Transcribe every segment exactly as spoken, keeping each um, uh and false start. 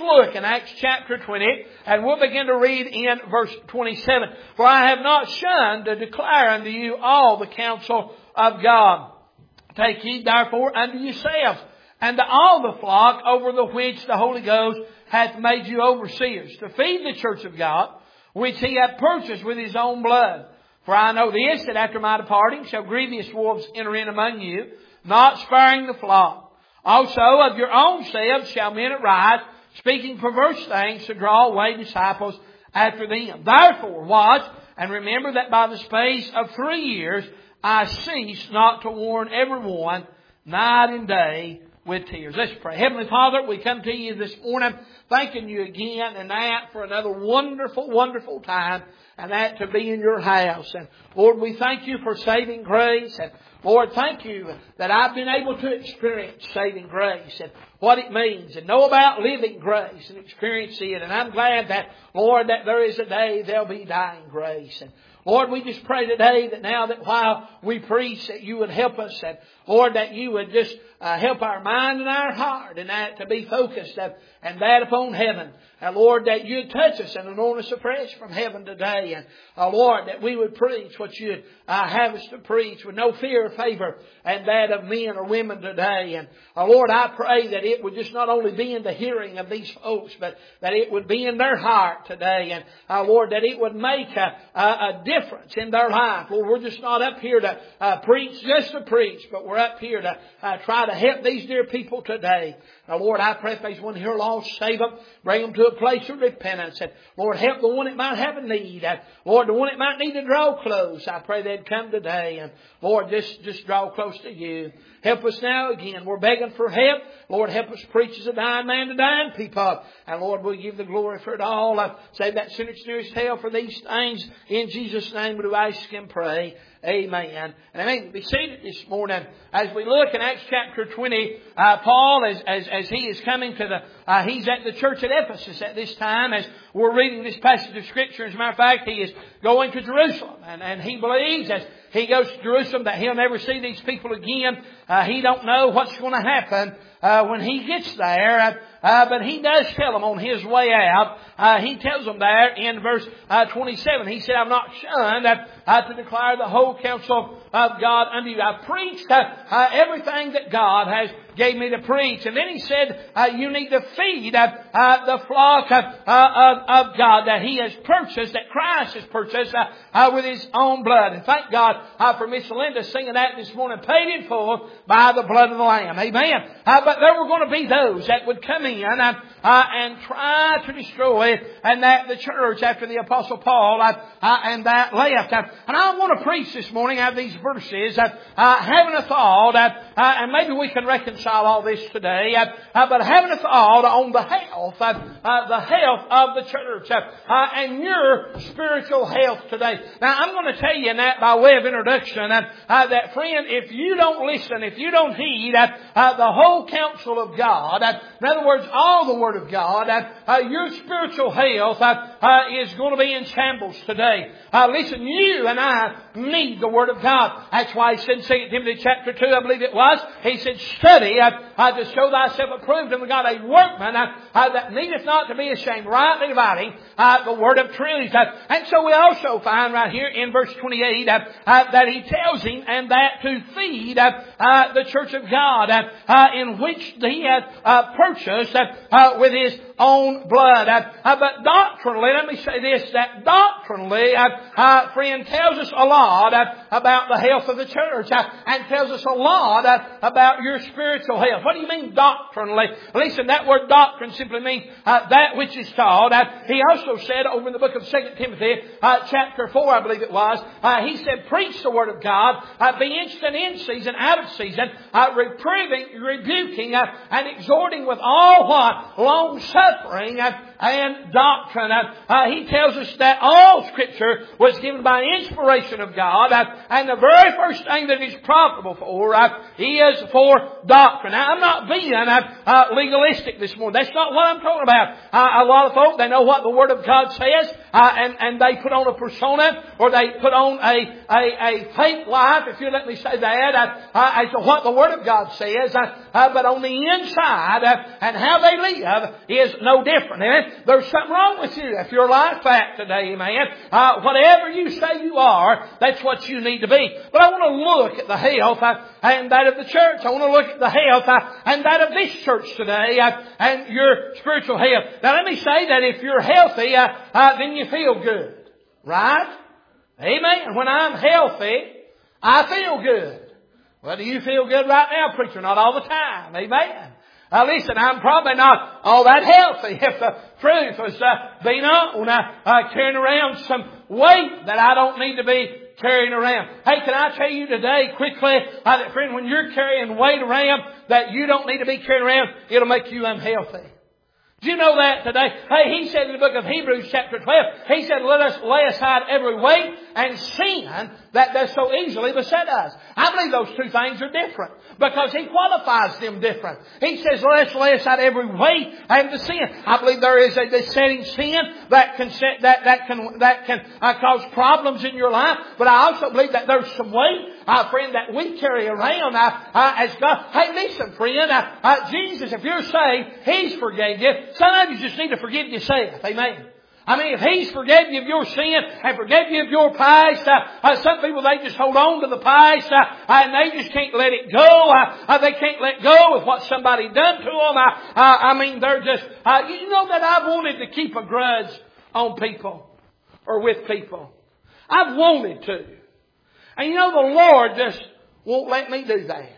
look in Acts chapter twenty, and we'll begin to read in verse twenty-seven. For I have not shunned to declare unto you all the counsel of God. Take heed therefore unto yourselves, and to all the flock over the which the Holy Ghost hath made you overseers, to feed the church of God, which He hath purchased with His own blood. For I know this, that after my departing shall grievous wolves enter in among you, not sparing the flock. Also of your own selves shall men arise, speaking perverse things to draw away disciples after them. Therefore watch, and remember that by the space of three years I cease not to warn everyone night and day with tears. Let's pray. Heavenly Father, we come to you this morning thanking you again and that for another wonderful, wonderful time, and that to be in your house. And Lord, we thank you for saving grace. And Lord, thank you that I've been able to experience saving grace and what it means and know about living grace and experience it. And I'm glad that, Lord, that there is a day there'll be dying grace. And Lord, we just pray today that now that while we preach that you would help us, and Lord, that you would just uh, help our mind and our heart and that to be focused and, and that upon heaven. And Lord, that you'd touch us and anoint us afresh from heaven today. And uh, Lord, that we would preach what you'd uh, have us to preach with no fear or favor and that of men or women today. And uh, Lord, I pray that it would just not only be in the hearing of these folks, but that it would be in their heart today. And uh, Lord, that it would make a, a, a difference in their life. Lord, we're just not up here to uh, preach just to preach, but we're up here to uh, try to help these dear people today. Now, Lord, I pray if there's one here lost, save them, bring them to a place of repentance. And Lord, help the one that might have a need. And Lord, the one that might need to draw close, I pray they'd come today. And Lord, just, just draw close to you. Help us now again. We're begging for help. Lord, help us preach as a dying man to dying people. And Lord, we'll give the glory for it all. I save that sinner's nearest hell for these things. In Jesus' name we do ask and pray. Amen. And I mean, be seated this morning as we look in Acts chapter twenty. Uh, Paul, as, as as he is coming to the, uh, he's at the church at Ephesus at this time as we're reading this passage of Scripture. As a matter of fact, he is going to Jerusalem, and and he believes as he goes to Jerusalem that he'll never see these people again. Uh, he don't know what's going to happen uh, when he gets there. Uh, uh, but he does tell them on his way out. Uh, he tells them there in verse uh, twenty-seven. He said, "I've not shunned uh, uh, to declare the whole counsel of God unto you. I've preached uh, uh, everything that God has gave me to preach." And then he said, uh, you need to feed uh, uh, the flock uh, uh, of, of God that He has purchased, that Christ has purchased uh, uh, with His own blood. And thank God uh, for Miss Linda singing that this morning, paid in full by the blood of the Lamb. Amen. Uh, but there were going to be those that would come in uh, uh, and try to destroy and that the church after the Apostle Paul uh, uh, and that left. Uh, and I want to preach this morning out of these verses, uh, uh, having a thought, uh, uh, and maybe we can reconcile all this today, uh, uh, but having a thought on the health, uh, uh, the health of the church, uh, uh, and your spiritual health today. Now, I'm going to tell you that by way of introduction, uh, uh, that friend, if you don't listen, if you don't heed uh, uh, the whole counsel of God, uh, in other words, all the Word of God, uh, uh, your spiritual health uh, uh, is going to be in shambles today. Uh, listen, you and I need the Word of God. That's why He said in Second Timothy chapter two, I believe it was, He said, study uh, uh, to show thyself approved unto God, a workman uh, uh, that needeth not to be ashamed, rightly dividing uh, the word of truth. Uh, and so we also find right here in verse twenty-eight uh, uh, that He tells him and that to feed uh, uh, the church of God uh, uh, in which He hath uh, purchased uh, uh, with His own blood. Uh, uh, but doctrinally, let me say this, that doctrinally, uh, uh, friend, tells us a lot uh, about the health of the church uh, and tells us a lot uh, about your spiritual health. What do you mean doctrinally? Listen, that word doctrine simply means uh, that which is taught. Uh, he also said over in the book of Second Timothy, uh, chapter four, I believe it was, uh, he said, preach the word of God, uh, be instant in season, out of season, uh, reproving, rebuking, uh, and exhorting with all what? Long suffering uh, and doctrine. Uh, uh, he tells us that all Scripture was given by inspiration of God, uh, and the very first thing that it's profitable for uh, is for doctrine. Now, I'm not being uh, uh, legalistic this morning. That's not what I'm talking about. Uh, a lot of folk, they know what the Word of God says, uh, and, and they put on a persona, or they put on a, a, a fake life, if you let me say that, uh, uh, as to what the Word of God says. Uh, uh, but on the inside, uh, and how they live is no different. Amen? There's something wrong with you if you're like that today. Amen? Uh, whatever you say you are, that's what you need to be. But I want to look at the health uh, and that of the church. I want to look at the health uh, and that of this church today uh, and your spiritual health. Now let me say that if you're healthy, uh, uh, then you feel good. Right? Amen. When I'm healthy, I feel good. Well, do you feel good right now, preacher? Not all the time. Amen. Now listen, I'm probably not all that healthy if the truth was uh, being on, uh, uh, carrying around some weight that I don't need to be carrying around. Hey, can I tell you today quickly, uh, that friend, when you're carrying weight around that you don't need to be carrying around, it'll make you unhealthy. Do you know that today? Hey, he said in the book of Hebrews chapter twelve, he said, let us lay aside every weight and sin that does so easily beset us. I believe those two things are different because he qualifies them different. He says, let us lay aside every weight and the sin. I believe there is a besetting sin that can set, that, that can, that can uh, cause problems in your life. But I also believe that there's some weight, uh, friend, that we carry around uh, uh, as God. Hey, listen, friend, uh, uh, Jesus, if you're saved, He's forgave you. Some of you just need to forgive yourself. Amen. I mean, if He's forgave you of your sin and forgave you of your past, uh, uh, some people, they just hold on to the past, uh, and they just can't let it go. Uh, uh, they can't let go of what somebody done to them. Uh, uh, I mean, they're just, uh, you know that I've wanted to keep a grudge on people or with people. I've wanted to. And you know, the Lord just won't let me do that.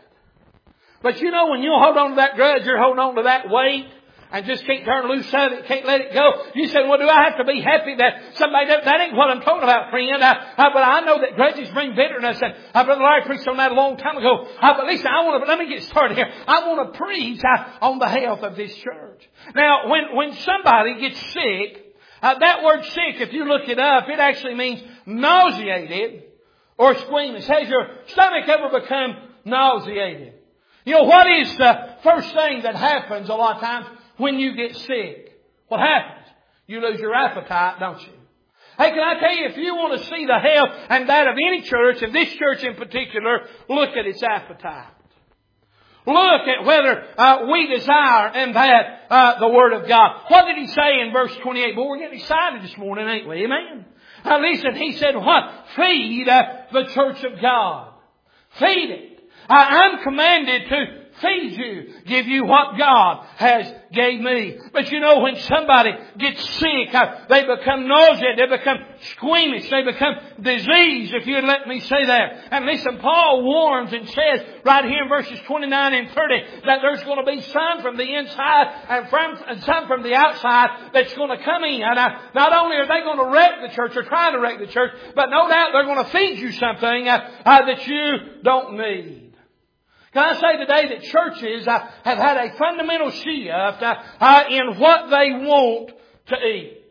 But you know, when you hold on to that grudge, you're holding on to that weight and just can't turn loose of it, can't let it go. You say, well, do I have to be happy that somebody does? That ain't what I'm talking about, friend. Uh, uh, but I know that grudges bring bitterness. And uh, Brother Larry preached on that a long time ago. Uh, but listen, I want to, let me get started here. I want to preach uh, on the health of this church. Now, when, when somebody gets sick, uh, that word sick, if you look it up, it actually means nauseated or squeamish. Has your stomach ever become nauseated? You know, what is the first thing that happens a lot of times when you get sick? What happens? You lose your appetite, don't you? Hey, can I tell you, if you want to see the health and that of any church, and this church in particular, look at its appetite. Look at whether uh, we desire and that uh, the Word of God. What did He say in verse twenty-eight? Boy, we're getting excited this morning, ain't we? Amen. Now listen, He said what? Feed uh, the church of God. Feed it. I'm commanded to feed you, give you what God has gave me. But you know, when somebody gets sick, uh, they become nauseous, they become squeamish, they become diseased, if you'd let me say that. And listen, Paul warns and says right here in verses twenty-nine and thirty that there's going to be some from the inside and, from, and some from the outside that's going to come in. And uh, not only are they going to wreck the church or try to wreck the church, but no doubt they're going to feed you something uh, uh, that you don't need. Can I say today that churches uh, have had a fundamental shift uh, uh, in what they want to eat?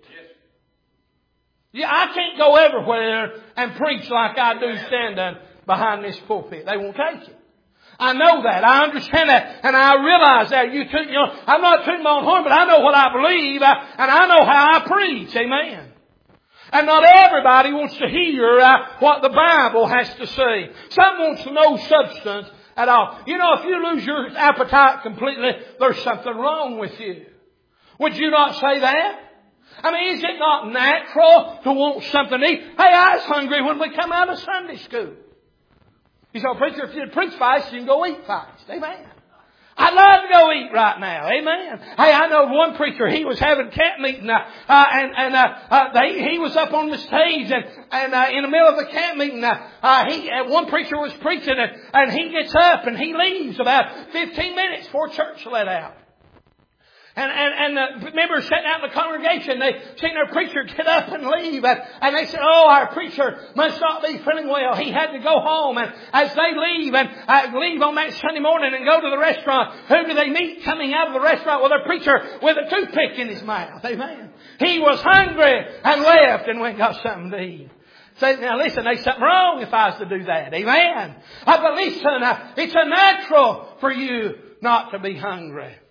Yeah, I can't go everywhere and preach like I do standing behind this pulpit. They won't take it. I know that. I understand that. And I realize that. You, toot, you know, I'm not tooting my own horn, but I know what I believe. Uh, and I know how I preach. Amen. And not everybody wants to hear uh, what the Bible has to say. Some wants no substance at all. You know, if you lose your appetite completely, there's something wrong with you. Would you not say that? I mean, is it not natural to want something to eat? Hey, I was hungry when we come out of Sunday school. You say, preacher, if you preach fast, you can go eat fast. Amen. I'd love to go eat right now. Amen. Hey, I know one preacher, he was having camp meeting, uh, uh, and, and, uh, uh, they, he was up on the stage and, and, uh, in the middle of the camp meeting, uh, uh he, uh, one preacher was preaching and, and he gets up and he leaves about fifteen minutes before church let out. And, and, and the members sitting out in the congregation, they seen their preacher get up and leave. And, and they said, oh, our preacher must not be feeling well. He had to go home. And as they leave and uh, leave on that Sunday morning and go to the restaurant, who do they meet coming out of the restaurant? Well, their preacher with a toothpick in his mouth. Amen. He was hungry and left and went and got something to eat. Say, now listen, there's something wrong if I was to do that. Amen. Uh, but listen, uh, it's a natural for you not to be hungry.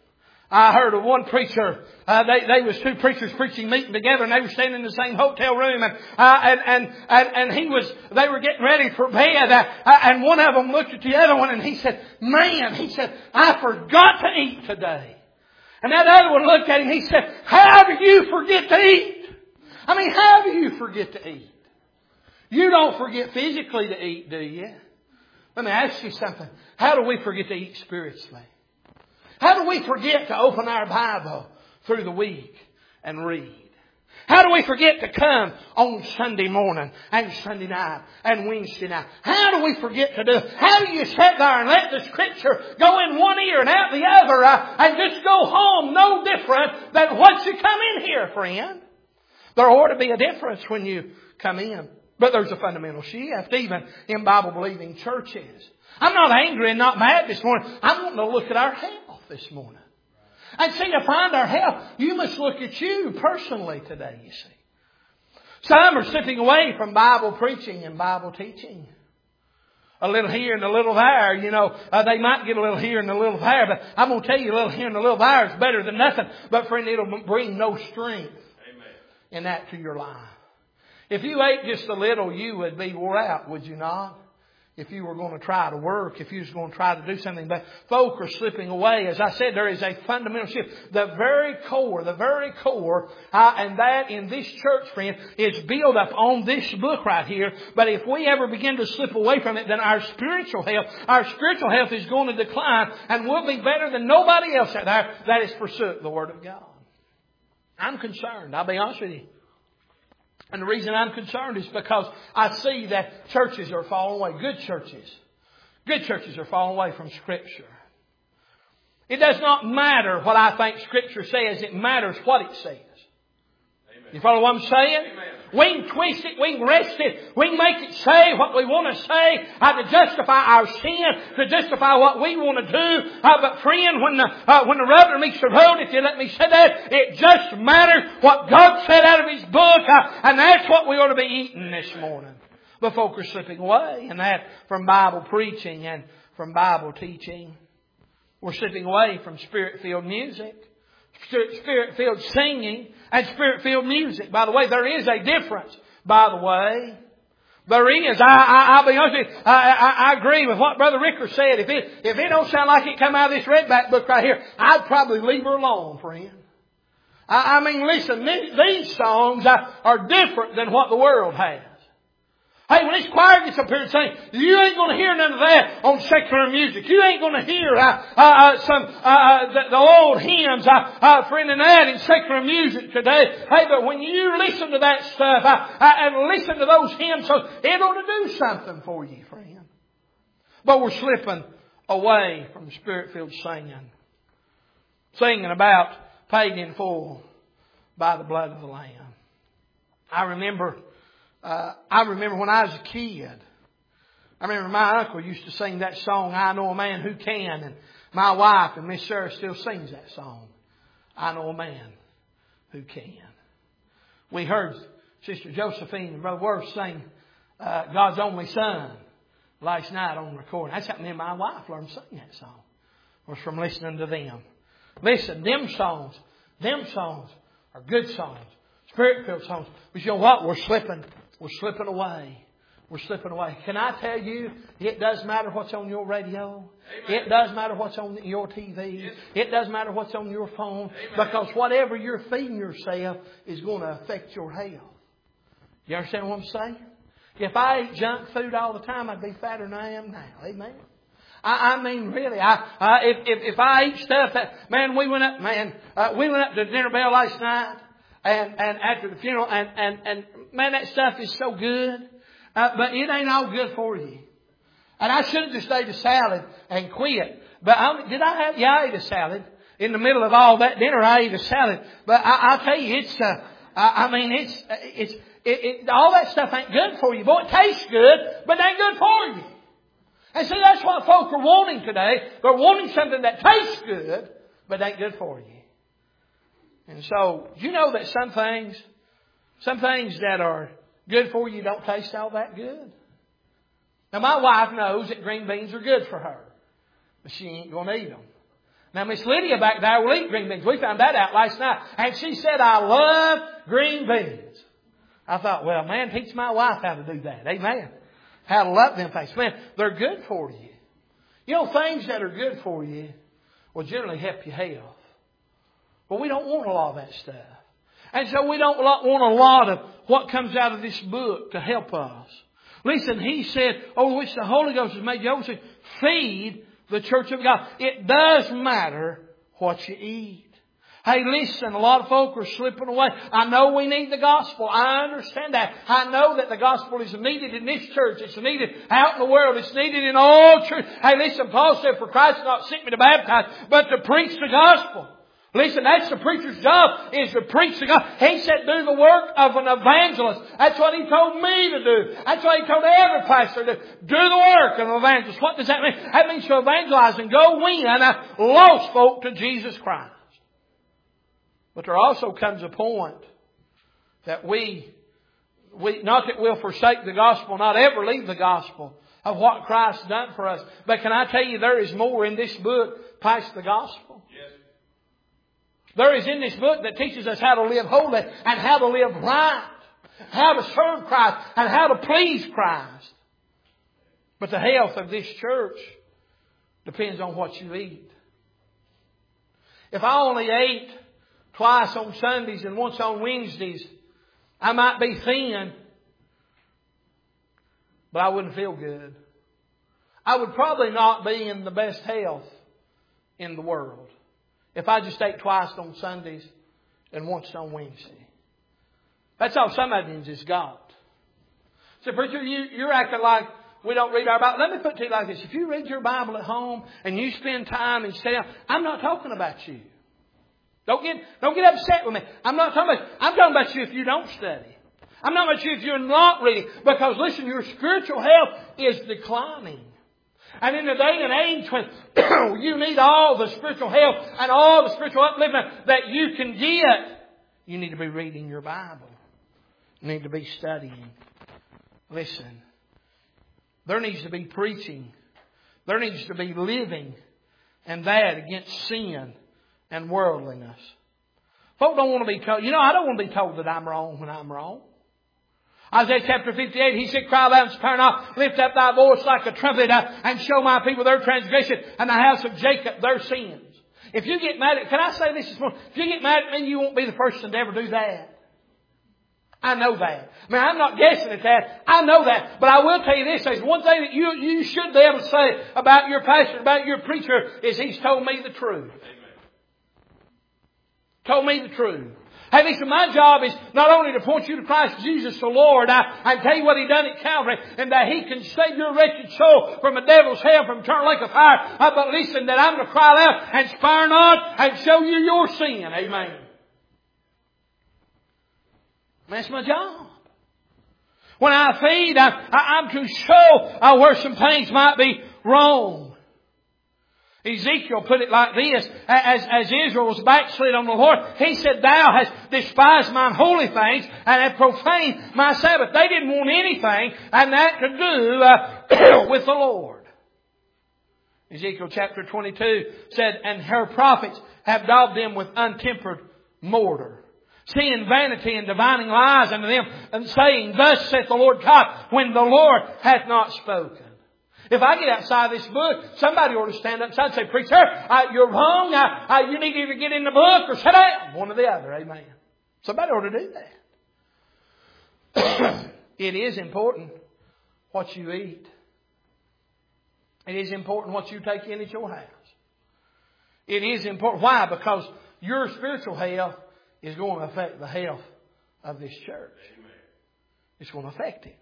I heard of one preacher, uh, they, they was two preachers preaching, meeting together, and they were staying in the same hotel room, and, uh, and, and, and, and he was, they were getting ready for bed, uh, and one of them looked at the other one, and he said, man, he said, I forgot to eat today. And that other one looked at him, he said, how do you forget to eat? I mean, how do you forget to eat? You don't forget physically to eat, do you? Let me ask you something. How do we forget to eat spiritually? How do we forget to open our Bible through the week and read? How do we forget to come on Sunday morning and Sunday night and Wednesday night? How do we forget to do it? How do you sit there and let the Scripture go in one ear and out the other uh, and just go home no different than what you come in here, friend? There ought to be a difference when you come in. But there's a fundamental shift even in Bible-believing churches. I'm not angry and not mad this morning. I'm wanting to look at our health this morning. And see, to find our health, you must look at you personally today, you see. Some are slipping away from Bible preaching and Bible teaching. A little here and a little there, you know. Uh, they might get a little here and a little there, but I'm going to tell you a little here and a little there is better than nothing. But friend, it'll bring no strength Amen. In that to your life. If you ate just a little, you would be wore out, would you not? If you were going to try to work, if you was going to try to do something. But folk are slipping away. As I said, there is a fundamental shift. The very core, the very core, uh, and that in this church, friend, is built up on this book right here. But if we ever begin to slip away from it, then our spiritual health, our spiritual health is going to decline, and we'll be better than nobody else out there that is pursuing the Word of God. I'm concerned. I'll be honest with you. And the reason I'm concerned is because I see that churches are falling away. Good churches. Good churches are falling away from Scripture. It does not matter what I think Scripture says. It matters what it says. Amen. You follow what I'm saying? Amen. We can twist it. We can wrest it. We can make it say what we want to say uh, to justify our sin, to justify what we want to do. Uh, but friend, when the, uh, when the rubber meets the road, if you let me say that, it just matters what God said out of His book. Uh, and that's what we ought to be eating this morning. But folk are slipping away, and that from Bible preaching and from Bible teaching. We're slipping away from Spirit-filled music, Spirit-filled singing, and Spirit-filled music. By the way, there is a difference. By the way, there is. I, I, I'll be honest with you. I, I, I agree with what Brother Ricker said. If it, if it don't sound like it come out of this Redback book right here, I'd probably leave her alone, friend. I, I mean, listen, these, these songs are, are different than what the world has. Hey, when this choir gets up here and sing, you ain't going to hear none of that on secular music. You ain't going to hear uh, uh, uh, some uh, uh, the, the old hymns, uh, uh, friend, and that in secular music today. Hey, but when you listen to that stuff uh, uh, and listen to those hymns, so it ought to do something for you, friend. But we're slipping away from Spirit-filled singing, singing about paid in full by the blood of the Lamb. I remember. Uh, I remember when I was a kid, I remember my uncle used to sing that song, I Know a Man Who Can, and my wife and Miss Sarah still sings that song, I Know a Man Who Can. We heard Sister Josephine and Brother Worth sing uh, God's Only Son last night on the recording. That's how me and my wife learned to sing that song, was from listening to them. Listen, them songs, them songs are good songs, Spirit-filled songs. But you know what? We're slipping. We're slipping away. We're slipping away. Can I tell you, it does matter what's on your radio. Amen. It does matter what's on your T V. Yes. It does matter what's on your phone. Amen. Because whatever you're feeding yourself is going to affect your health. You understand what I'm saying? If I ate junk food all the time, I'd be fatter than I am now. Amen. I, I mean, really, I, uh, if, if, if I ate stuff that, man, we went up, man, uh, we went up to Dinner Bell last night. And, and after the funeral, and, and, and man, that stuff is so good. Uh, but it ain't all good for you. And I should have just ate a salad and quit. But I, did I have, yeah, I ate a salad. In the middle of all that dinner, I ate a salad. But I, I'll tell you, it's, uh, I, I mean, it's, it's, it, it, all that stuff ain't good for you. Boy, it tastes good, but it ain't good for you. And see, that's what folk are wanting today. They're wanting something that tastes good, but ain't good for you. And so, you know that some things, some things that are good for you don't taste all that good. Now, my wife knows that green beans are good for her, but she ain't going to eat them. Now, Miss Lydia back there will eat green beans. We found that out last night. And she said, I love green beans. I thought, well, man, teach my wife how to do that. Amen. How to love them things. Man, they're good for you. You know, things that are good for you will generally help your health. But we don't want a lot of that stuff. And so we don't want a lot of what comes out of this book to help us. Listen, he said, over which the Holy Ghost has made you overseer, feed the church of God. It does matter what you eat. Hey, listen, a lot of folk are slipping away. I know we need the gospel. I understand that. I know that the gospel is needed in this church. It's needed out in the world. It's needed in all church. Hey, listen, Paul said, for Christ not sent me to baptize, but to preach the gospel. Listen, that's the preacher's job, is to preach the gospel. He said, do the work of an evangelist. That's what he told me to do. That's what he told every pastor to do. Do the work of an evangelist. What does that mean? That means to evangelize and go win lost folk to Jesus Christ. But there also comes a point that we, we, not that we'll forsake the gospel, not ever leave the gospel of what Christ done for us. But can I tell you, there is more in this book past the gospel. Yes. There is in this book that teaches us how to live holy and how to live right, how to serve Christ and how to please Christ. But the health of this church depends on what you eat. If I only ate twice on Sundays and once on Wednesdays, I might be thin, but I wouldn't feel good. I would probably not be in the best health in the world if I just ate twice on Sundays and once on Wednesday. That's all some of you just got. So, preacher, you, you're acting like we don't read our Bible. Let me put it to you like this. If you read your Bible at home and you spend time and stay down, I'm not talking about you. Don't get, don't get upset with me. I'm not talking about, I'm talking about you if you don't study. I'm not about you if you're not reading. Because listen, your spiritual health is declining. And in the day and age when you need all the spiritual health and all the spiritual upliftment that you can get, you need to be reading your Bible. You need to be studying. Listen, there needs to be preaching. There needs to be living. And that against sin and worldliness. Folk don't want to be told, you know, I don't want to be told that I'm wrong when I'm wrong. Isaiah chapter fifty-eight, he said, cry loud and spare not, lift up thy voice like a trumpet, uh, and show my people their transgression, and the house of Jacob their sins. If you get mad at, can I say this this morning? If you get mad at me, you won't be the person to ever do that. I know that. I mean, I'm not guessing at that. I know that. But I will tell you this. There's one thing that you, you should be able to say about your pastor, about your preacher, is he's told me the truth. Told me the truth. Hey, listen, my job is not only to point you to Christ Jesus the Lord, I, I tell you what He done at Calvary, and that He can save your wretched soul from a devil's hell, from eternal lake of fire. Uh, but listen, that I'm to cry out and spare not and show you your sin. Amen. That's my job. When I feed, I, I, I'm to show uh, where some things might be wrong. Ezekiel put it like this, as, as Israel was backslid on the Lord, he said, thou hast despised mine holy things and have profaned my Sabbath. They didn't want anything and that to do uh, with the Lord. Ezekiel chapter twenty-two said, and her prophets have daubed them with untempered mortar, seeing vanity and divining lies unto them, and saying, thus saith the Lord God, when the Lord hath not spoken. If I get outside this book, somebody ought to stand up and say, preacher, uh, you're wrong. Uh, uh, you need to either get in the book or sit down. One or the other. Amen. Somebody ought to do that. It is important what you eat. It is important what you take in at your house. It is important. Why? Because your spiritual health is going to affect the health of this church. It's going to affect it.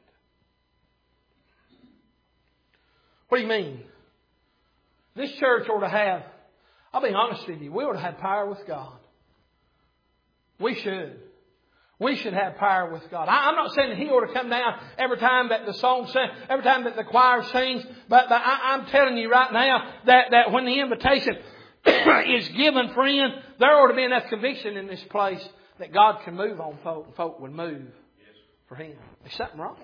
What do you mean? This church ought to have, I'll be honest with you, we ought to have power with God. We should. We should have power with God. I, I'm not saying that He ought to come down every time that the song sings, every time that the choir sings, but, but I, I'm telling you right now that, that when the invitation is given, friend, there ought to be enough conviction in this place that God can move on folk, and folk would move for Him. There's something wrong.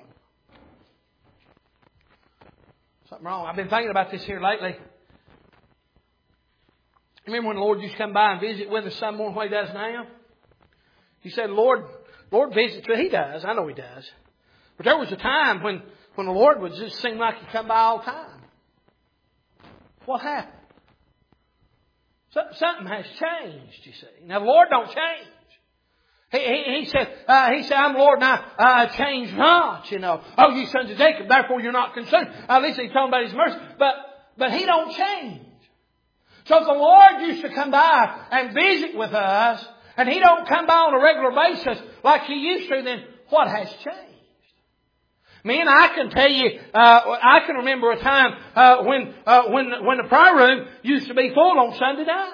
Something wrong. I've been thinking about this here lately. Remember when the Lord used to come by and visit with us some more than what He does now? He said, Lord, Lord visits. Well, He does. I know He does. But there was a time when, when the Lord would just seem like He'd come by all the time. What happened? So, something has changed, you see. Now, the Lord don't change. He, he, he said, uh, He said, I'm the Lord and I uh, change not, you know. Oh, you sons of Jacob, therefore you're not consumed. At least He's talking about His mercy. But, but He don't change. So if the Lord used to come by and visit with us, and He don't come by on a regular basis like He used to, then what has changed? Me and I can tell you, uh, I can remember a time uh, when uh, when when the prayer room used to be full on Sunday night.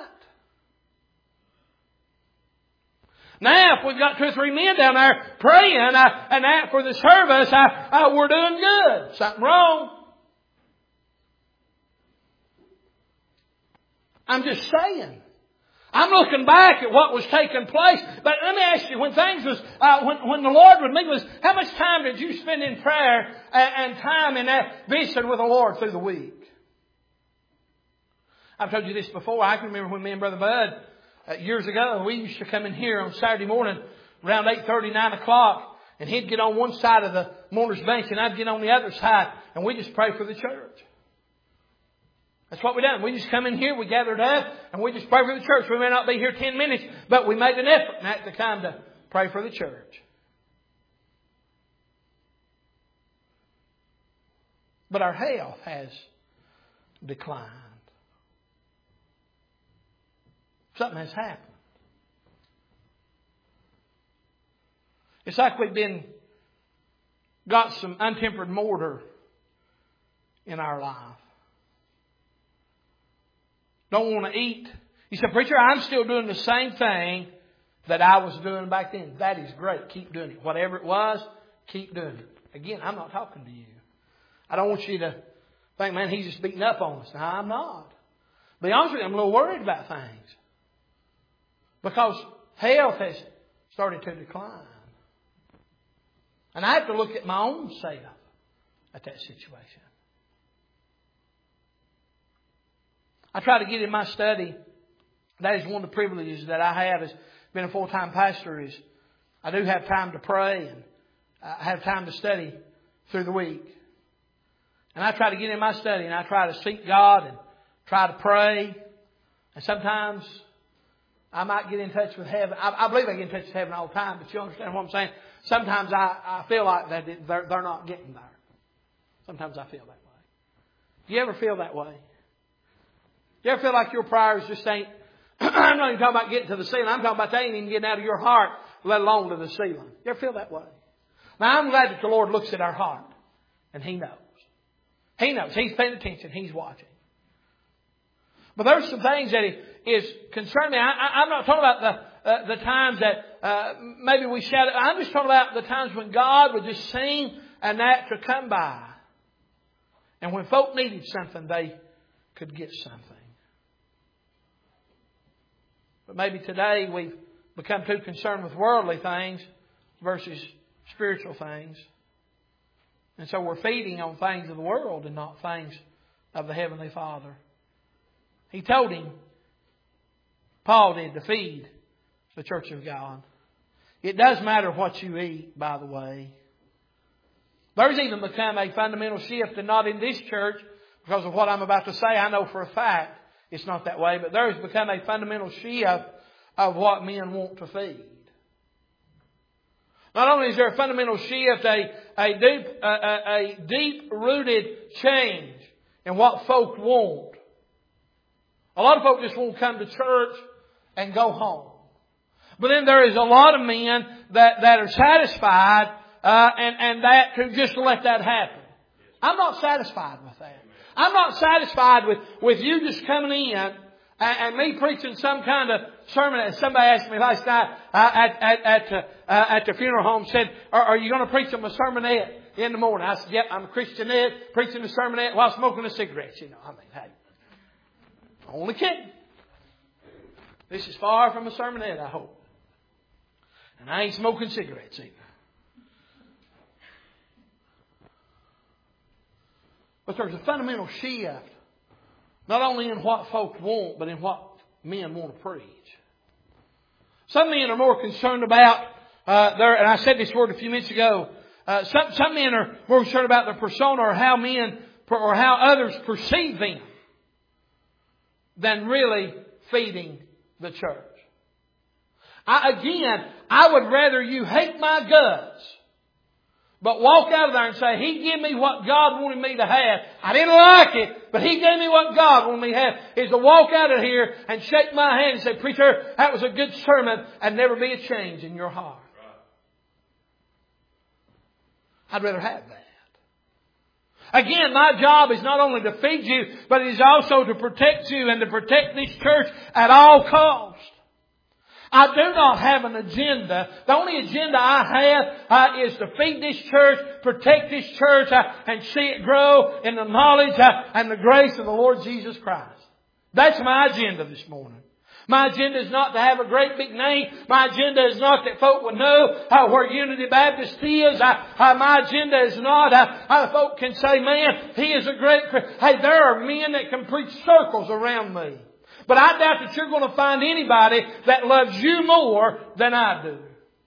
Now, if we've got two or three men down there praying uh, and that for the service, uh, uh, we're doing good. Something wrong. I'm just saying. I'm looking back at what was taking place. But let me ask you, when things was, uh, when, when the Lord would meet with us, how much time did you spend in prayer and, and time in that visiting with the Lord through the week? I've told you this before. I can remember when me and Brother Bud, uh, years ago, we used to come in here on Saturday morning around eight thirty, nine o'clock. And he'd get on one side of the mourner's bench and I'd get on the other side. And we just pray for the church. That's what we done. We just come in here, we gathered up, and we just pray for the church. We may not be here ten minutes, but we made an effort at the time to pray for the church. But our health has declined. Something has happened. It's like we've been got some untempered mortar in our life. Don't want to eat. You said, preacher, I'm still doing the same thing that I was doing back then. That is great. Keep doing it. Whatever it was, keep doing it. Again, I'm not talking to you. I don't want you to think, man, he's just beating up on us. No, I'm not. To be honest with you, I'm a little worried about things. Because health has started to decline. And I have to look at my own self at that situation. I try to get in my study. That is one of the privileges that I have as being a full-time pastor is I do have time to pray and I have time to study through the week. And I try to get in my study and I try to seek God and try to pray. And sometimes I might get in touch with heaven. I, I believe I get in touch with heaven all the time, but you understand what I'm saying? Sometimes I, I feel like that they're, they're not getting there. Sometimes I feel that way. Do you ever feel that way? You ever feel like your prayers just ain't, I'm not even talking about getting to the ceiling. I'm talking about they ain't even getting out of your heart, let alone to the ceiling. You ever feel that way? Now, I'm glad that the Lord looks at our heart. And He knows. He knows. He's paying attention. He's watching. But there's some things that is concerning me. I, I, I'm not talking about the, uh, the times that uh, maybe we shout. I'm just talking about the times when God would just seem and that to come by. And when folk needed something, they could get something. But maybe today we've become too concerned with worldly things versus spiritual things. And so we're feeding on things of the world and not things of the Heavenly Father. He told him, Paul did, to feed the church of God. It does matter what you eat, by the way. There's even become a fundamental shift, and not in this church, because of what I'm about to say. I know for a fact it's not that way, but there has become a fundamental shift of what men want to feed. Not only is there a fundamental shift, a, a deep, a, a deep-rooted change in what folk want. A lot of folk just want to come to church and go home. But then there is a lot of men that, that are satisfied uh, and, and that to just let that happen. I'm not satisfied with that. I'm not satisfied with, with you just coming in and, and me preaching some kind of sermon. And somebody asked me last night uh, at at at, uh, uh, at the funeral home, said, are, are you going to preach them a sermonette in the morning? I said, yep, I'm a Christianette, preaching a sermonette while smoking a cigarette. You know, I mean, hey, only kidding. This is far from a sermonette, I hope. And I ain't smoking cigarettes either. But there's a fundamental shift, not only in what folk want, but in what men want to preach. Some men are more concerned about uh, their, and I said this word a few minutes ago, uh, some, some men are more concerned about their persona or how men, or how others perceive them than really feeding the church. I, again, I would rather you hate my guts, but walk out of there and say, He gave me what God wanted me to have. I didn't like it, but He gave me what God wanted me to have. Is to walk out of here and shake my hand and say, Preacher, that was a good sermon, and never be a change in your heart. I'd rather have that. Again, my job is not only to feed you, but it is also to protect you and to protect this church at all costs. I do not have an agenda. The only agenda I have uh, is to feed this church, protect this church, uh, and see it grow in the knowledge uh, and the grace of the Lord Jesus Christ. That's my agenda this morning. My agenda is not to have a great big name. My agenda is not that folk would know uh, where Unity Baptist is. Uh, uh, my agenda is not uh, uh, folk can say, man, he is a great... Hey, there are men that can preach circles around me. But I doubt that you're going to find anybody that loves you more than I do.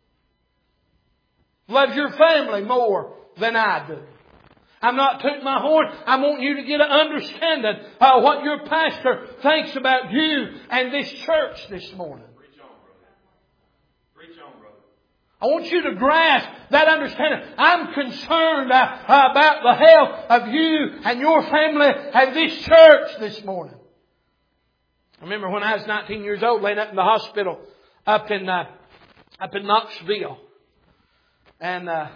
Loves your family more than I do. I'm not tooting my horn. I want you to get an understanding of what your pastor thinks about you and this church this morning. Preach on, brother. Preach on, brother. I want you to grasp that understanding. I'm concerned uh, about the health of you and your family and this church this morning. I remember when I was nineteen years old, laying up in the hospital up in uh, up in Knoxville, and uh,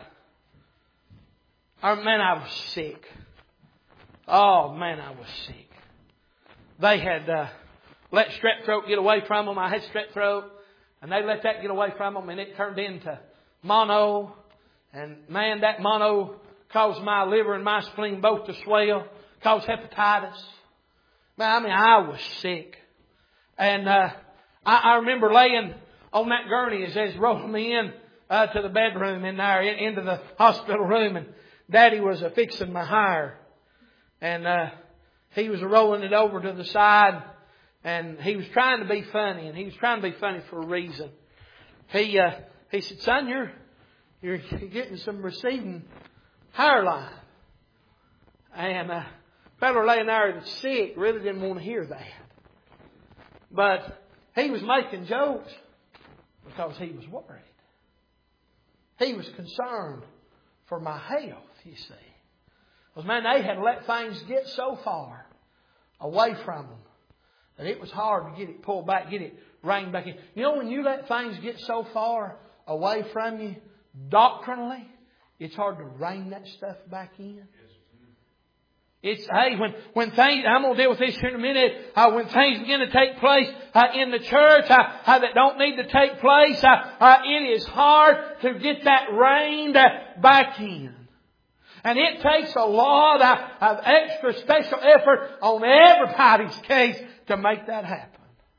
oh man, I was sick. Oh man, I was sick. They had uh, let strep throat get away from them. I had strep throat, and they let that get away from them, and it turned into mono. And man, that mono caused my liver and my spleen both to swell, caused hepatitis. Man, I mean, I was sick. And uh, I, I remember laying on that gurney as they was rolling me in uh, to the bedroom in there, in, into the hospital room. And Daddy was uh, fixing my hair. And uh, he was rolling it over to the side. And he was trying to be funny. And he was trying to be funny for a reason. He uh, he said, son, you're, you're getting some receding hairline. And uh, a fellow laying there that's sick really didn't want to hear that. But he was making jokes because he was worried. He was concerned for my health, you see. Because, man, they had let things get so far away from them that it was hard to get it pulled back, get it reined back in. You know, when you let things get so far away from you, doctrinally, it's hard to rein that stuff back in. It's, hey, when, when things, I'm going to deal with this here in a minute, uh, when things begin to take place uh, in the church uh, uh, that don't need to take place, uh, uh, it is hard to get that reined uh, back in. And it takes a lot uh, of extra special effort on everybody's case to make that happen.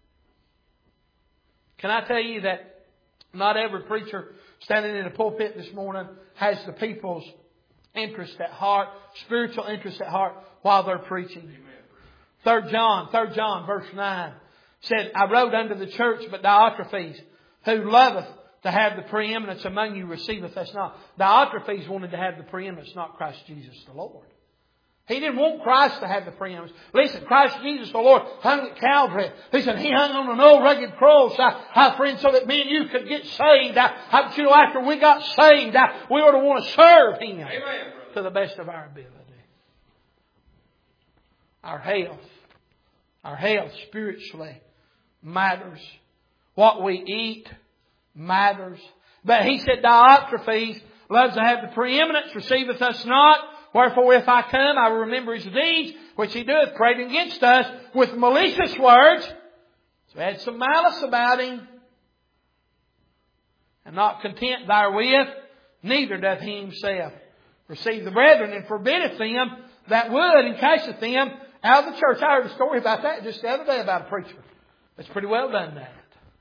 Can I tell you that not every preacher standing in the pulpit this morning has the people's interest at heart, spiritual interest at heart while they're preaching. Third John, Third John, verse nine said, I wrote unto the church, but Diotrephes, who loveth to have the preeminence among you, receiveth us not. Diotrephes wanted to have the preeminence, not Christ Jesus the Lord. He didn't want Christ to have the preeminence. Listen, Christ Jesus the Lord hung at Calvary. He said He hung on an old rugged cross, I, I, friend, so that me and you could get saved. I, I, but you know, after we got saved, I, we ought to want to serve Him. Amen, to the best of our ability. Our health, our health spiritually matters. What we eat matters. But he said, Diotrephes loves to have the preeminence, receiveth us not. Wherefore, if I come, I will remember his deeds, which he doeth, praying against us with malicious words. So he had some malice about him. And not content therewith, neither doth he himself receive the brethren, and forbiddeth them that would, and casteth them out of the church. I heard a story about that just the other day about a preacher. That's pretty well done that.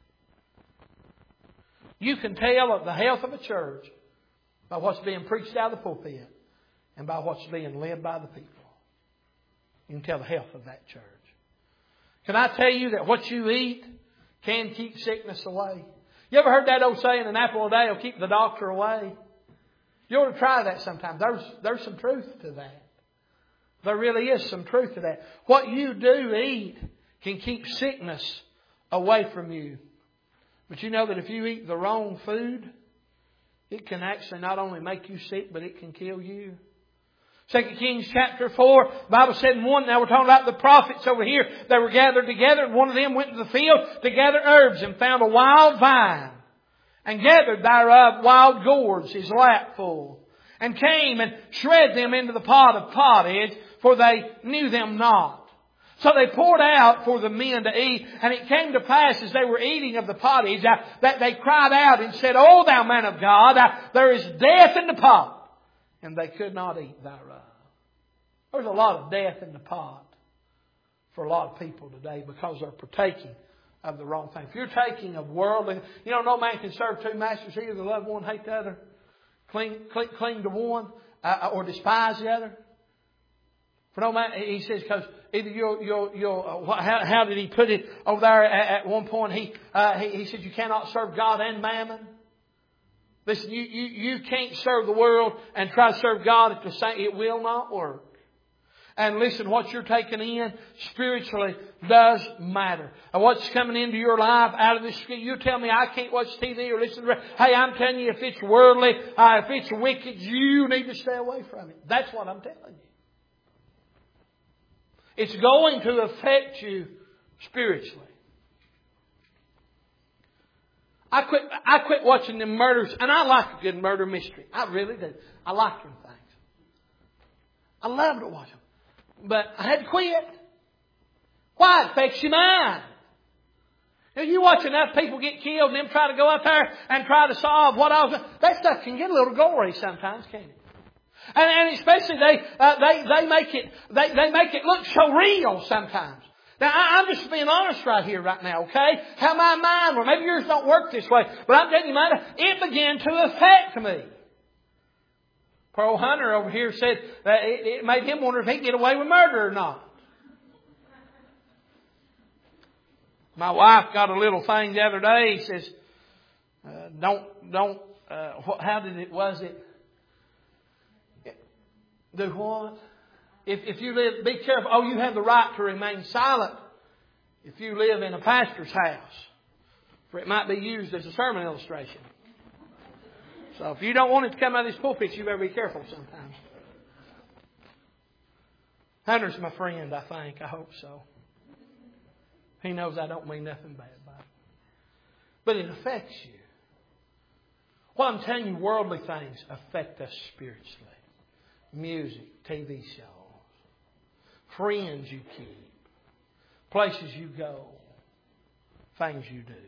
You can tell of the health of a church by what's being preached out of the pulpit and by what's being led by the people. You can tell the health of that church. Can I tell you that what you eat can keep sickness away? You ever heard that old saying, an apple a day will keep the doctor away? You ought to try that sometime. There's, there's some truth to that. There really is some truth to that. What you do eat can keep sickness away from you. But you know that if you eat the wrong food, it can actually not only make you sick, but it can kill you. Second Kings chapter four, the Bible said in one, now we're talking about the prophets over here. They were gathered together, and one of them went to the field to gather herbs and found a wild vine, and gathered thereof wild gourds, his lap full, and came and shred them into the pot of pottage, for they knew them not. So they poured out for the men to eat, and it came to pass as they were eating of the pottage uh, that they cried out and said, O thou man of God, uh, there is death in the pot. And they could not eat thereof. There's a lot of death in the pot for a lot of people today because they're partaking of the wrong thing. If you're taking of worldly, you know, no man can serve two masters, either love one, hate the other, cling, cling, cling to one, uh, or despise the other. For no man, he says, because either you'll, you'll, you'll uh, how, how did he put it over there at, at one point? He, uh, he, he said, you cannot serve God and mammon. Listen, you, you, you can't serve the world and try to serve God at the same. It will not work. And listen, what you're taking in spiritually does matter. And what's coming into your life out of this, you tell me I can't watch T V or listen to. Hey, I'm telling you, if it's worldly, uh, if it's wicked, you need to stay away from it. That's what I'm telling you. It's going to affect you spiritually. I quit, I quit watching them murders, and I like a good murder mystery. I really do. I like them things. I love to watch them. But I had to quit. Why? It affects your mind. If you watch enough people get killed and them try to go out there and try to solve what I was, that stuff can get a little gory sometimes, can't it? And, and especially they, uh, they, they make it, they, they make it look so real sometimes. Now, I'm just being honest right here, right now, okay? How my mind, or maybe yours don't work this way, but I'm telling you, mine, it began to affect me. Poor old Hunter over here said that it, it made him wonder if he could get away with murder or not. My wife got a little thing the other day. He says, uh, don't, don't, uh, what, how did it, was it? Do what? If, if you live, be careful. Oh, you have the right to remain silent if you live in a pastor's house. For it might be used as a sermon illustration. So if you don't want it to come out of this pulpit, you better be careful sometimes. Hunter's my friend, I think. I hope so. He knows I don't mean nothing bad by it. But it affects you. What I'm telling you, worldly things affect us spiritually. Music, T V shows. Friends you keep, places you go, things you do.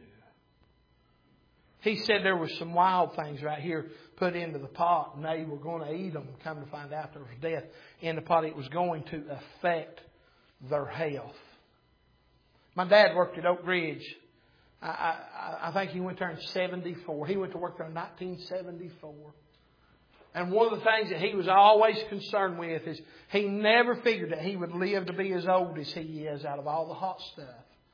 He said there were some wild things right here put into the pot, and they were going to eat them. Come to find out there was death in the pot. It was going to affect their health. My dad worked at Oak Ridge. I, I, I think he went there in seventy-four. He went to work there in nineteen seventy-four. And one of the things that he was always concerned with is he never figured that he would live to be as old as he is out of all the hot stuff.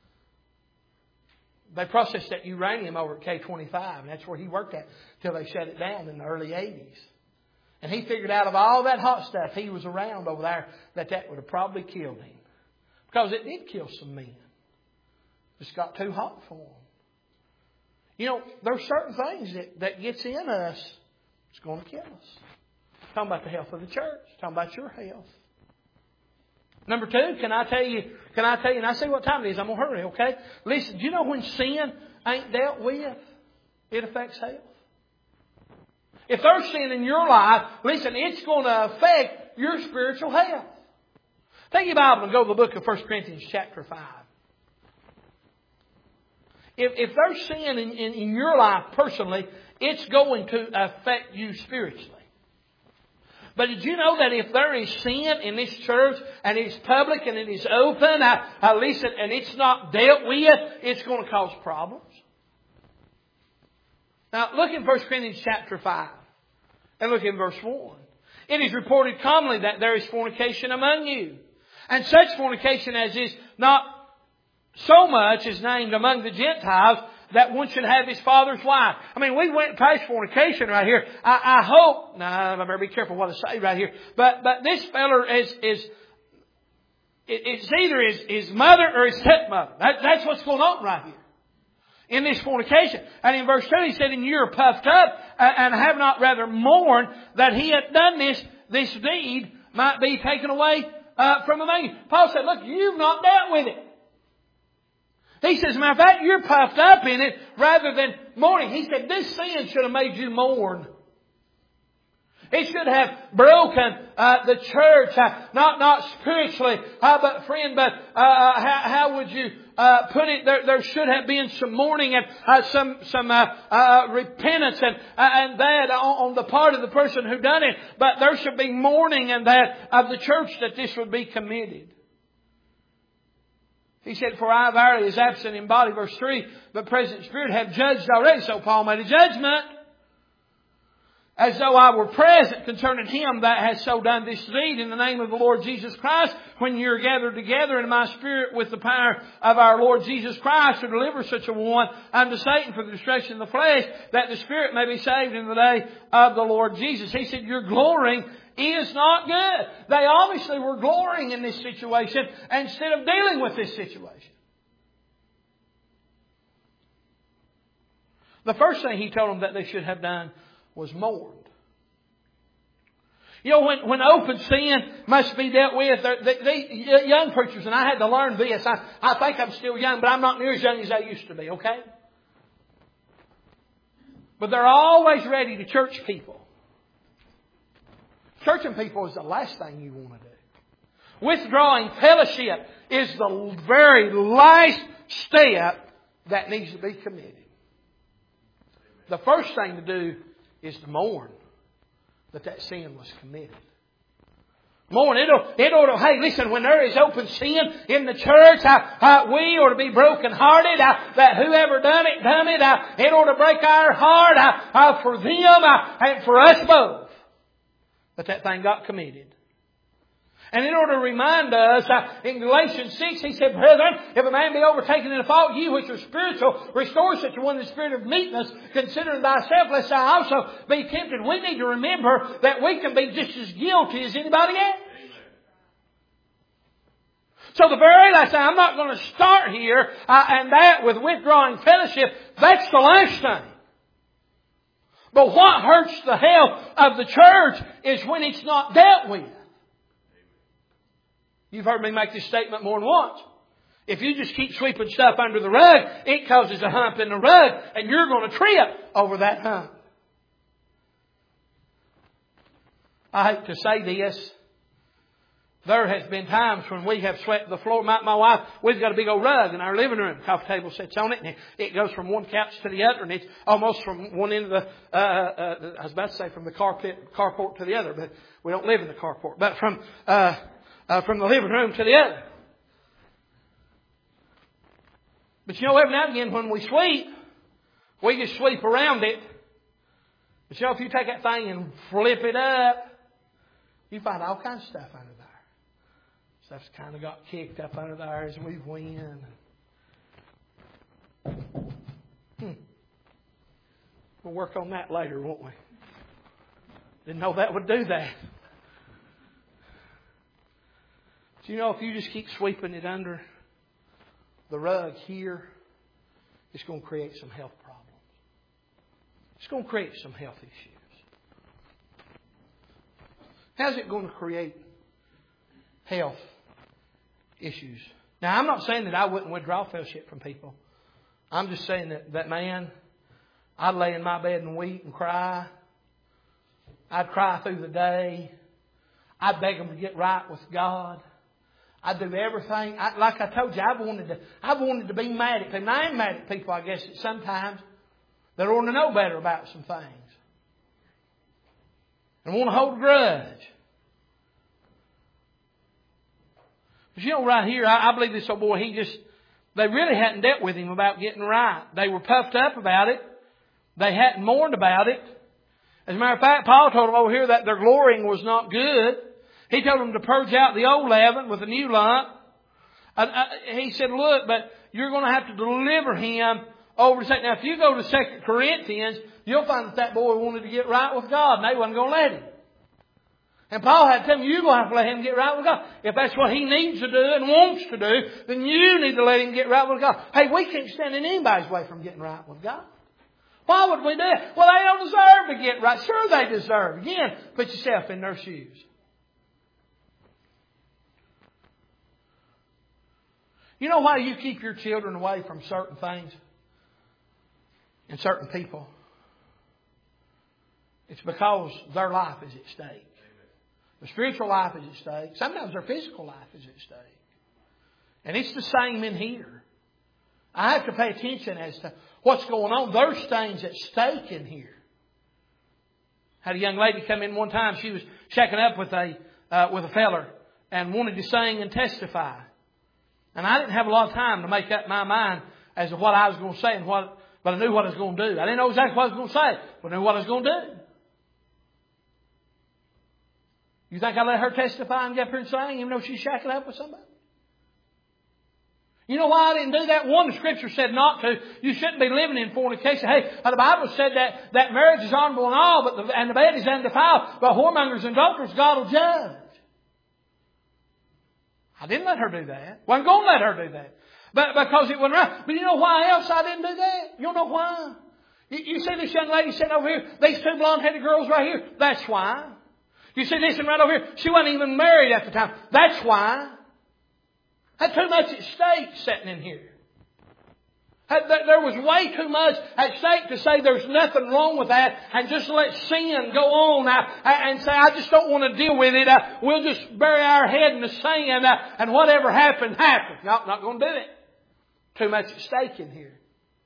They processed that uranium over at K twenty-five, and that's where he worked at till they shut it down in the early eighties. And he figured out of all that hot stuff he was around over there that that would have probably killed him. Because it did kill some men. It's got too hot for them. You know, there's certain things that, that gets in us. It's going to kill us. Talking about the health of the church. Talking about your health. Number two, can I tell you, can I tell you, and I see what time it is, I'm going to hurry, okay? Listen, do you know when sin ain't dealt with, it affects health? If there's sin in your life, listen, it's going to affect your spiritual health. Take your Bible and go to the book of First Corinthians chapter five. If, if there's sin in, in, in your life personally, it's going to affect you spiritually. But did you know that if there is sin in this church and it's public and it is open, uh, uh, listen, and it's not dealt with, it's going to cause problems? Now look in First Corinthians chapter five and look in verse one. It is reported commonly that there is fornication among you, and such fornication as is not so much is named among the Gentiles that one should have his father's wife. I mean, we went past fornication right here. I, I hope, nah, I better be careful what I say right here. But, but this feller is, is, it's either his, his mother or his stepmother. That, that's what's going on right here in this fornication. And in verse two he said, and you are puffed up and have not rather mourned that he hath done this, this deed might be taken away uh, from among you. Paul said, look, you've not dealt with it. He says, matter of fact, you're puffed up in it rather than mourning. He said, this sin should have made you mourn. It should have broken uh, the church, uh, not not spiritually, uh, but friend, but uh, how, how would you uh, put it? There, there should have been some mourning and uh, some some uh, uh, repentance and uh, and that on, on the part of the person who done it. But there should be mourning and that of the church that this would be committed. He said, for I verily is absent in body, verse three, but present spirit have judged already. So Paul made a judgment, as though I were present concerning him that has so done this deed in the name of the Lord Jesus Christ, when you're gathered together in my spirit with the power of our Lord Jesus Christ to deliver such a one unto Satan for the destruction of the flesh, that the spirit may be saved in the day of the Lord Jesus. He said, your glorying is not good. They obviously were glorying in this situation instead of dealing with this situation. The first thing he told them that they should have done was mourned. You know, when, when open sin must be dealt with, they, they, young preachers, and I had to learn this. I, I think I'm still young, but I'm not near as young as I used to be, okay? But they're always ready to church people. Churching people is the last thing you want to do. Withdrawing fellowship is the very last step that needs to be committed. The first thing to do is to mourn that that sin was committed. Mourn. It'll, it'll, hey, listen, when there is open sin in the church, uh, uh, we ought to be brokenhearted, uh, that whoever done it, done it. Uh, it ought to break our heart uh, uh, for them uh, and for us both. But that thing got committed. And in order to remind us, uh, in Galatians six, he said, brethren, if a man be overtaken in a fault, ye which are spiritual, restore such a one in the spirit of meekness, considering thyself, lest thou also be tempted. We need to remember that we can be just as guilty as anybody else. So the very last thing, I'm not going to start here, uh, and that with withdrawing fellowship, that's the last thing. But what hurts the health of the church is when it's not dealt with. You've heard me make this statement more than once. If you just keep sweeping stuff under the rug, it causes a hump in the rug, and you're going to trip over that hump. I hate to say this. There has been times when we have swept the floor. My, my wife, we've got a big old rug in our living room. Coffee table sits on it, and it, it goes from one couch to the other, and it's almost from one end of the, uh, uh, I was about to say from the carpet, carport to the other, but we don't live in the carport. But from, uh, uh, from the living room to the other. But you know, every now and again when we sweep, we just sweep around it. But you know, if you take that thing and flip it up, you find all kinds of stuff under there. Stuff's kind of got kicked up under there as we went. Hmm. We'll work on that later, won't we? Didn't know that would do that. But you know, if you just keep sweeping it under the rug here, it's going to create some health problems. It's going to create some health issues. How's it going to create health issues? Now, I'm not saying that I wouldn't withdraw fellowship from people. I'm just saying that, that man, I'd lay in my bed and weep and cry. I'd cry through the day. I'd beg them to get right with God. I'd do everything. I, like I told you, I've wanted to, I've wanted to be mad at people. I am mad at people, I guess, sometimes. That want to know better about some things. And want to hold a grudge. But you know, right here, I, I believe this old boy, he just, they really hadn't dealt with him about getting right. They were puffed up about it. They hadn't mourned about it. As a matter of fact, Paul told them over here that their glorying was not good. He told them to purge out the old leaven with the new lump. Uh, uh, he said, look, but you're going to have to deliver him over to Satan. Now, if you go to Second Corinthians, you'll find that that boy wanted to get right with God, and they wasn't going to let him. And Paul had to tell him, you're going to have to let him get right with God. If that's what he needs to do and wants to do, then you need to let him get right with God. Hey, we can't stand in anybody's way from getting right with God. Why would we do it? Well, they don't deserve to get right. Sure they deserve. Again, put yourself in their shoes. You know why you keep your children away from certain things and certain people? It's because their life is at stake. Their spiritual life is at stake. Sometimes their physical life is at stake. And it's the same in here. I have to pay attention as to what's going on. There's things at stake in here. Had a young lady come in one time. She was shacking up with a uh, with a feller and wanted to sing and testify. And I didn't have a lot of time to make up my mind as to what I was going to say and what, but I knew what I was going to do. I didn't know exactly what I was going to say, but I knew what I was going to do. You think I let her testify and get up here and sing even though she's shacking up with somebody? You know why I didn't do that? One, the Scripture said not to. You shouldn't be living in fornication. Hey, the Bible said that, that marriage is honorable and all, but the, and the bed is undefiled. But whoremongers and adulterers, God will judge. I didn't let her do that. Wasn't going to let her do that. But because it wasn't right. But you know why else I didn't do that? You don't know why? You, you see this young lady sitting over here? These two blonde-headed girls right here? That's why. You see this one right over here? She wasn't even married at the time. That's why. Had too much at stake sitting in here. Had, there was way too much at stake to say there's nothing wrong with that and just let sin go on uh, and say, I just don't want to deal with it. Uh, we'll just bury our head in the sand uh, and whatever happened, happened. No, not going to do it. Too much at stake in here.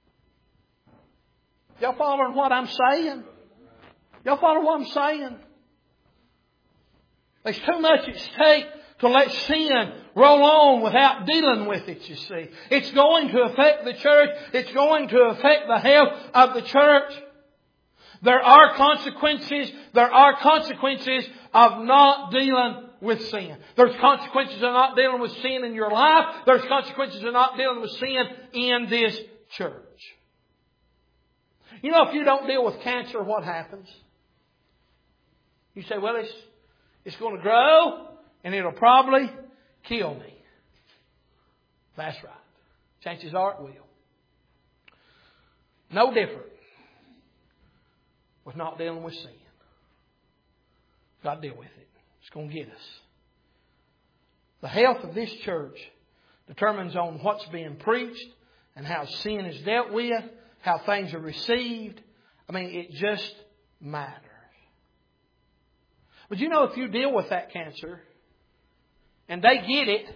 Y'all following what I'm saying? Y'all following what I'm saying? There's too much at stake to let sin roll on without dealing with it, you see. It's going to affect the church. It's going to affect the health of the church. There are consequences. There are consequences of not dealing with sin. There's consequences of not dealing with sin in your life. There's consequences of not dealing with sin in this church. You know, if you don't deal with cancer, what happens? You say, well, it's, it's going to grow. And it'll probably kill me. That's right. Chances are it will. No different with not dealing with sin. Got to deal with it. It's going to get us. The health of this church determines on what's being preached and how sin is dealt with, how things are received. I mean, it just matters. But you know, if you deal with that cancer, and they get it,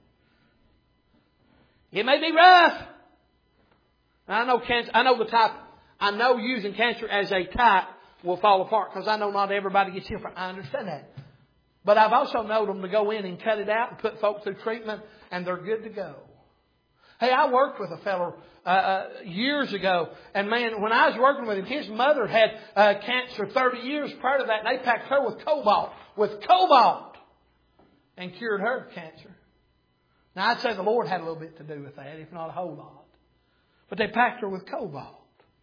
it may be rough. I know cancer, I know the type, I know using cancer as a type will fall apart because I know not everybody gets healed from it. I understand that. But I've also known them to go in and cut it out and put folks through treatment and they're good to go. Hey, I worked with a fellow uh, uh, years ago, and man, when I was working with him, his mother had uh, cancer thirty years prior to that, and they packed her with cobalt, with cobalt. And cured her cancer. Now, I'd say the Lord had a little bit to do with that, if not a whole lot. But they packed her with cobalt.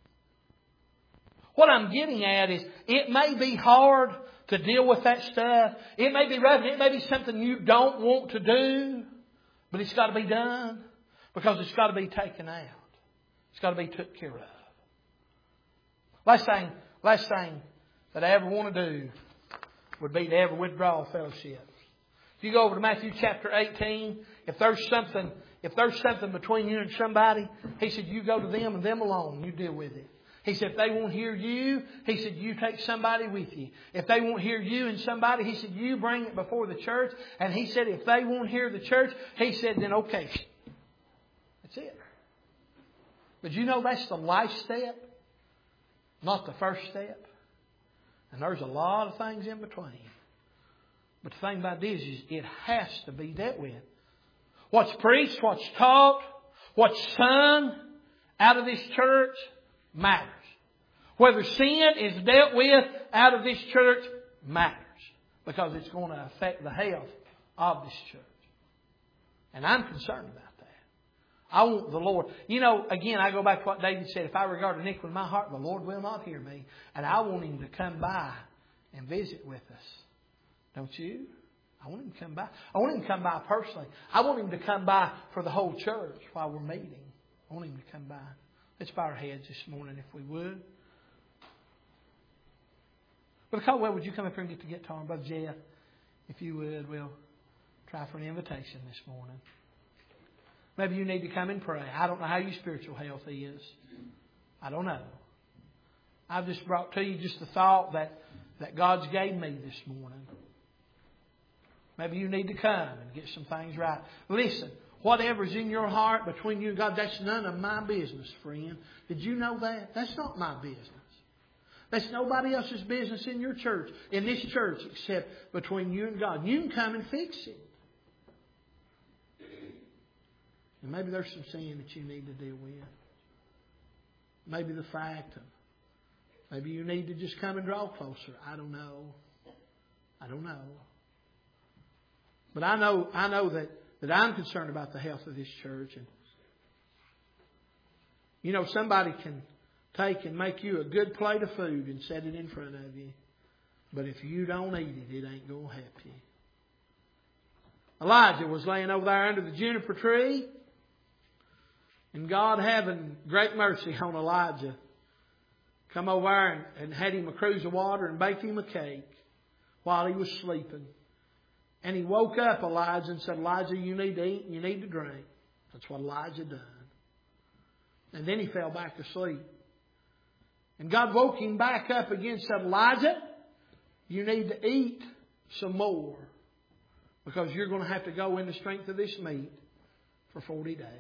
What I'm getting at is, it may be hard to deal with that stuff. It may be rough. It may be something you don't want to do. But it's got to be done. Because it's got to be taken out. It's got to be took care of. Last thing, last thing that I ever want to do would be to ever withdraw fellowship. If you go over to Matthew chapter eighteen, if there's something, if there's something between you and somebody, He said, you go to them and them alone. You deal with it. He said, if they won't hear you, He said, you take somebody with you. If they won't hear you and somebody, He said, you bring it before the church. And He said, if they won't hear the church, He said, then okay. That's it. But you know that's the last step, not the first step. And there's a lot of things in between. But the thing about this is it has to be dealt with. What's preached, what's taught, what's sung out of this church matters. Whether sin is dealt with out of this church matters. Because it's going to affect the health of this church. And I'm concerned about that. I want the Lord. You know, again, I go back to what David said. If I regard iniquity in my heart, the Lord will not hear me. And I want Him to come by and visit with us. Don't you? I want Him to come by. I want Him to come by personally. I want Him to come by for the whole church while we're meeting. I want Him to come by. Let's bow our heads this morning if we would. Brother Caldwell, would you come up here and get the guitar? Brother Jeff, if you would, we'll try for an invitation this morning. Maybe you need to come and pray. I don't know how your spiritual health is. I don't know. I've just brought to you just the thought that, that God's gave me this morning. Maybe you need to come and get some things right. Listen, whatever's in your heart between you and God, that's none of my business, friend. Did you know that? That's not my business. That's nobody else's business in your church, in this church, except between you and God. You can come and fix it. And maybe there's some sin that you need to deal with. Maybe the fact of, maybe you need to just come and draw closer. I don't know. I don't know. But I know, I know that, that I'm concerned about the health of this church. And you know, somebody can take and make you a good plate of food and set it in front of you. But if you don't eat it, it ain't going to help you. Elijah was laying over there under the juniper tree. And God, having great mercy on Elijah, come over there and, and had him a cruse of water and baked him a cake while he was sleeping. And he woke up Elijah and said, Elijah, you need to eat and you need to drink. That's what Elijah done. And then he fell back asleep. And God woke him back up again and said, Elijah, you need to eat some more. Because you're going to have to go in the strength of this meat for forty days.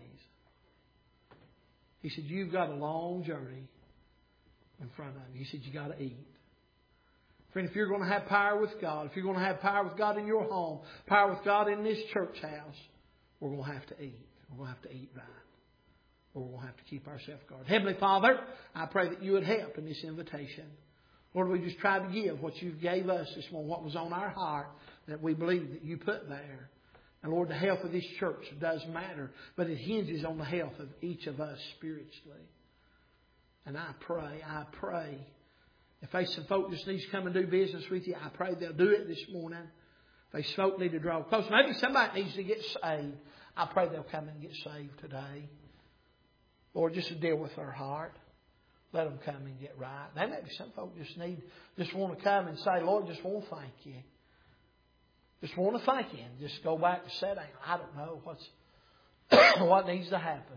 He said, you've got a long journey in front of you. He said, you got to eat. Friend, if you're going to have power with God, if you're going to have power with God in your home, power with God in this church house, we're going to have to eat. We're going to have to eat right. Or we're going to have to keep ourselves guarded. Heavenly Father, I pray that you would help in this invitation. Lord, we just tried to give what you gave us this morning, what was on our heart, that we believe that you put there. And Lord, the health of this church does matter, but it hinges on the health of each of us spiritually. And I pray, I pray, if there's some folk just needs to come and do business with you, I pray they'll do it this morning. If there's folk need to draw close, maybe somebody needs to get saved, I pray they'll come and get saved today. Lord, just to deal with their heart. Let them come and get right. There may be some folk just need, just want to come and say, Lord, just want to thank you. Just want to thank you and just go back and sit down. I don't know what's what needs to happen.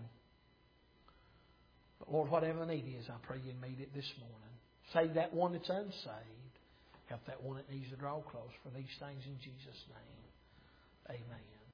But Lord, whatever the need is, I pray you meet it this morning. Save that one that's unsaved. Help that one that needs to draw close for these things in Jesus' name. Amen.